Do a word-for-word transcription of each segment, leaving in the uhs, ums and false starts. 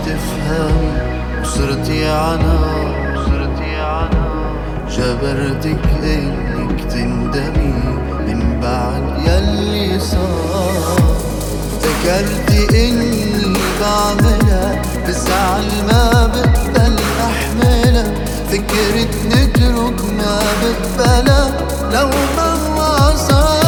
تفهمي وصرتي عنا وصرتي عنا جبرتك انك تندمي من بعد يلي صار. افتكرتي اني بعملها بزعل ما بقبل احملها، فكرت نترك ما بقبلها لو مهما صار.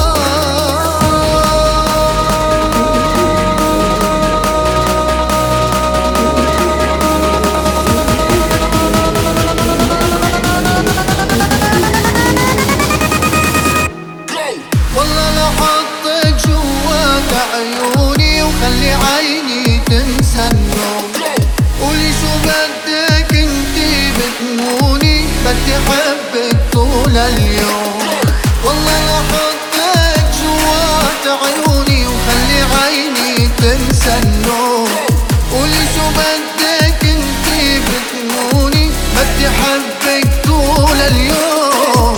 والله لو حطك جوات عيوني وخلي عيني تنسى النوم، قولي شو بدك انتي بتموني، بدي حبك طول اليوم. والله لو حطك جوات عيوني وخلي عيني تنسى النوم، قولي شو بدك انتي بتموني، بدي حبك طول اليوم.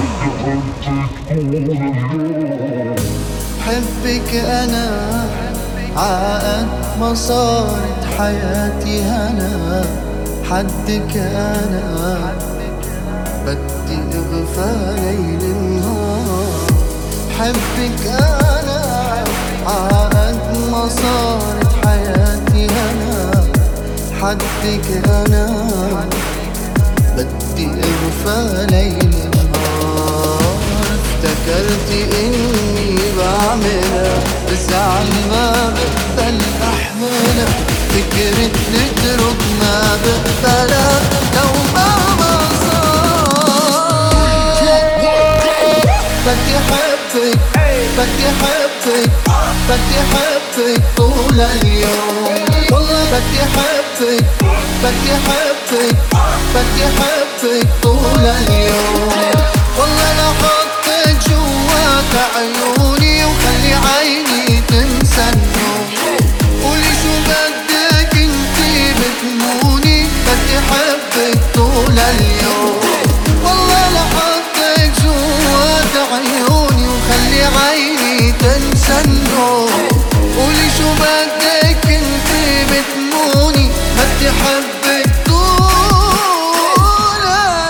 حبك أنا عقد ما صارت حياتي هنا، حدك أنا بدي أغفى ليل نهار. حبك أنا عقد ما صارت حياتي هنا، حدك أنا بدي أغفى ليل نهار. افتكرتي اني بعملها بزعل ما بقبل احملها، فكرت نترك ما بقبلها لو مهما صار. بدي حبك بدي حبك بدي حبك طول اليوم. والله بدي حبك بدي حبك بدي حبك طول اليوم. والله لو حطك جوات عيوني وخلي عيني تنسى النوم، قولي شو بدك انتي بتموني، بدي حبك طول اليوم. والله لو حطك جوات عيوني وخلي عيني تنسى النوم، قولي شو بدك انتي بتموني، بدي حبك طول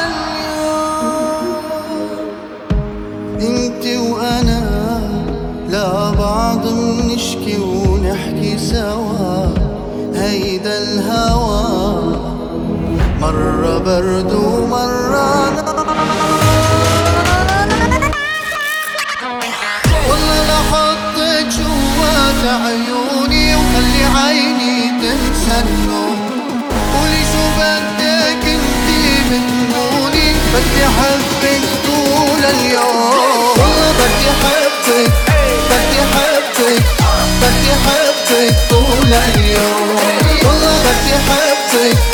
اليوم. انتي وانا لبعض منشكي ونحكي سوا، هيدا الهوى مرة برد ومرة نار. والله لو حطك جوات عيوني وخلي عيني تنسى النوم، قولي شو بدك انتي بتموني، بدي حبك طول اليوم. والله بدي حبك بدي حبك بدي حبك طول اليوم. والله بدي حبك